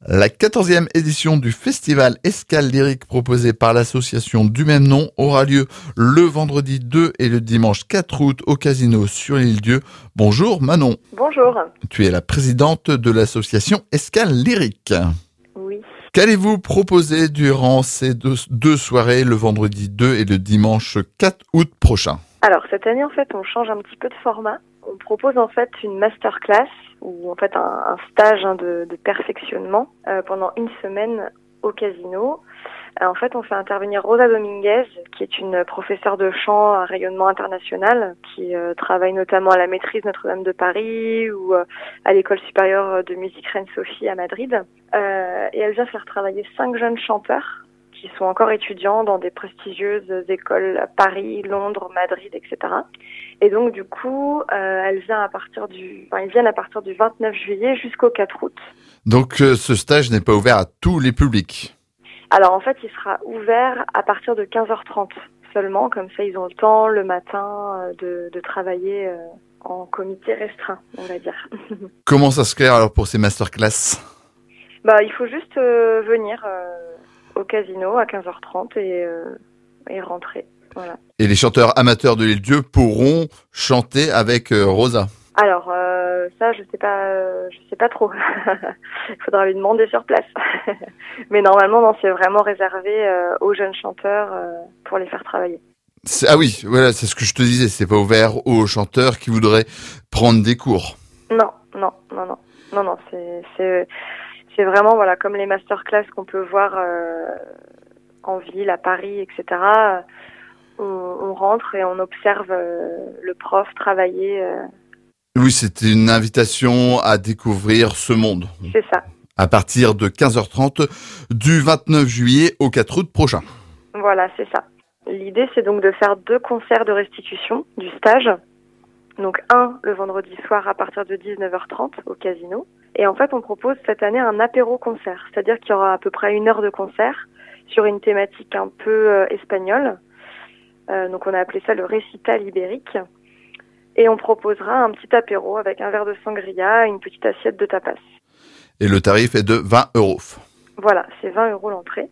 La 14e édition du festival Escale Lyrique proposé par l'association du même nom aura lieu le vendredi 2 et le dimanche 4 août au Casino sur l'Île-Dieu. Bonjour Manon. Bonjour. Tu es la présidente de l'association Escale Lyrique. Oui. Qu'allez-vous proposer durant ces deux soirées, le vendredi 2 et le dimanche 4 août prochain? Alors cette année en fait on change un petit peu de format. On propose en fait une masterclass ou en fait un stage de perfectionnement pendant une semaine au Casino. En fait on fait intervenir Rosa Dominguez qui est une professeure de chant à rayonnement international qui travaille notamment à la maîtrise Notre-Dame de Paris ou à l'école supérieure de musique Reine-Sophie à Madrid. Et elle vient faire travailler 5 jeunes chanteurs qui sont encore étudiants dans des prestigieuses écoles à Paris, Londres, Madrid, etc. Et donc du coup, ils viennent à partir du 29 juillet jusqu'au 4 août. Donc ce stage n'est pas ouvert à tous les publics? Alors en fait, il sera ouvert à partir de 15h30 seulement, comme ça ils ont le temps le matin de travailler en comité restreint, on va dire. Comment ça se crée alors pour ces masterclass? Il faut juste venir au Casino à 15h30 et rentrer. Voilà. Et les chanteurs amateurs de l'Île-Dieu pourront chanter avec Rosa? Alors ça je sais pas trop. Il faudra lui demander sur place. Mais normalement non, c'est vraiment réservé aux jeunes chanteurs pour les faire travailler. Ah oui, voilà, c'est ce que je te disais, c'est pas ouvert aux chanteurs qui voudraient prendre des cours. Non, c'est vraiment voilà comme les masterclass qu'on peut voir en ville, à Paris, etc. On rentre et on observe le prof travailler. Oui, c'était une invitation à découvrir ce monde. C'est ça. À partir de 15h30 du 29 juillet au 4 août prochain. Voilà, c'est ça. L'idée, c'est donc de faire 2 concerts de restitution du stage. Donc un le vendredi soir à partir de 19h30 au Casino. Et en fait, on propose cette année un apéro-concert. C'est-à-dire qu'il y aura à peu près 1 heure de concert sur une thématique un peu espagnole. Donc on a appelé ça le récital ibérique. Et on proposera un petit apéro avec un verre de sangria et une petite assiette de tapas. Et le tarif est de 20 €. Voilà, c'est 20 € l'entrée.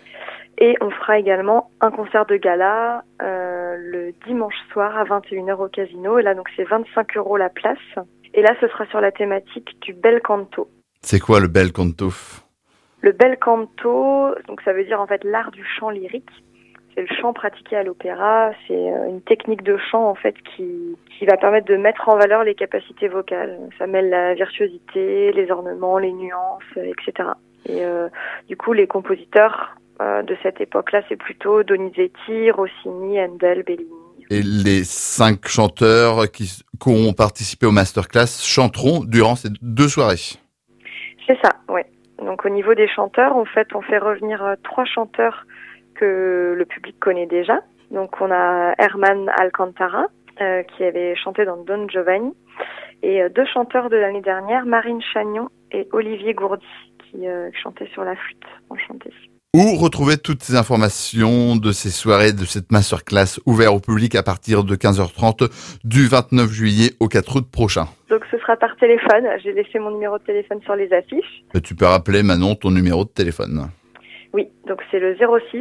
Et on fera également un concert de gala le dimanche soir à 21h au Casino. Et là, donc, c'est 25 € la place. Et là, ce sera sur la thématique du bel canto. C'est quoi le bel canto? Le bel canto, donc ça veut dire en fait l'art du chant lyrique. C'est le chant pratiqué à l'opéra. C'est une technique de chant en fait qui va permettre de mettre en valeur les capacités vocales. Ça mêle la virtuosité, les ornements, les nuances, etc. Et du coup, les compositeurs de cette époque-là, c'est plutôt Donizetti, Rossini, Handel, Bellini. Et les 5 chanteurs qui ont participé au masterclass chanteront durant ces 2 soirées? C'est ça, oui. Donc au niveau des chanteurs, en fait, on fait revenir 3 chanteurs que le public connaît déjà. Donc on a Herman Alcantara, qui avait chanté dans Don Giovanni, et 2 chanteurs de l'année dernière, Marine Chagnon et Olivier Gourdi, qui chantaient sur la flûte enchantée. Où retrouver toutes ces informations de ces soirées, de cette masterclass ouverte au public à partir de 15h30 du 29 juillet au 4 août prochain? Donc ce sera par téléphone. J'ai laissé mon numéro de téléphone sur les affiches. Et tu peux rappeler Manon ton numéro de téléphone? Oui, donc c'est le 06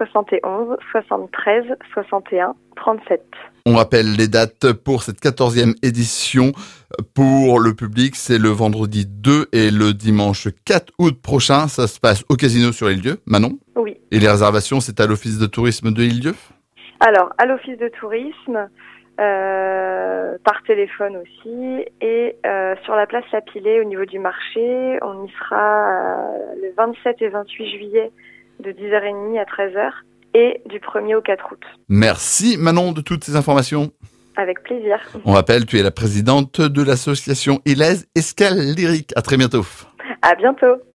71 73 61 37. On rappelle les dates pour cette 14e édition. Pour le public, c'est le vendredi 2 et le dimanche 4 août prochain. Ça se passe au Casino sur l'Île-Dieu. Manon? Oui. Et les réservations, c'est à l'Office de tourisme de l'Île-Dieu? Alors, à l'Office de tourisme, par téléphone aussi, et sur la place Lapilé au niveau du marché, on y sera le 27 et 28 juillet de 10h30 à 13h et du 1er au 4 août. Merci Manon de toutes ces informations. Avec plaisir. On rappelle, tu es la présidente de l'association Ilez Escale Lyrique. À très bientôt. À bientôt.